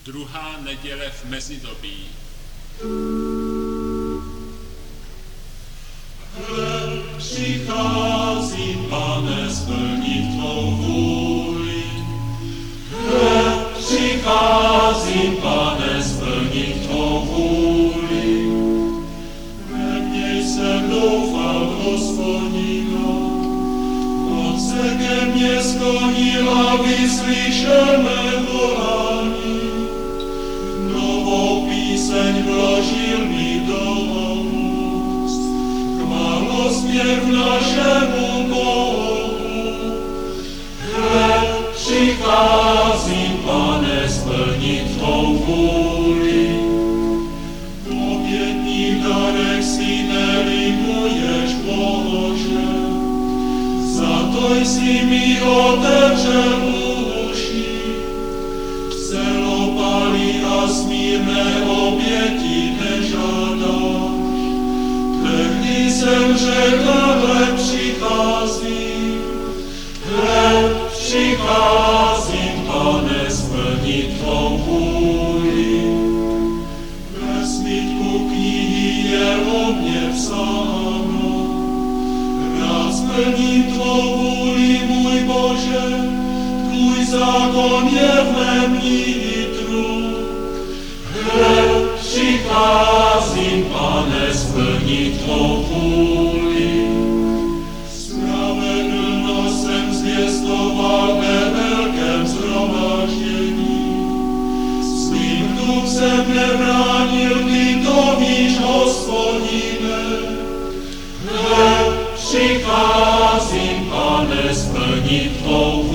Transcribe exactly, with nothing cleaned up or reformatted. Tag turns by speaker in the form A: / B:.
A: Druhá neděle v mezidobí.
B: Hle, přicházím, Pane, splnit tvou vůli. Hle, přicházím, Pane, splnit tvou vůli. Ve mně jsem doufal, Hospodina, on se ke mně sklonil a vyslyšel mé volání. Novou píseň vložil mi do úst, chválosměv našemu Bohu. Hle, přicházím, Pane, splnit tvou vůli. V obětních darech si nelimuješ, Bože, za to jsi mi otevřel uši. Celopalí a smírné oběti nežádáš. Tehdy jsem řekl, hle, přicházím, hle, přicházím, Pane, splnit tvou vůli. Ve svitku knihy je o mě psáno, rád splním tvou vůli, můj Bože, tvůj zákon je v mém nitru. Hle, přicházím, Pane, splnit tvou vůli. Spravedlnost jsem zvěstoval ve velkém shromáždění. Svým duch jsem nebránil, ty to víš, Hospodine. Hle, přicházím, Pane, splnit tvou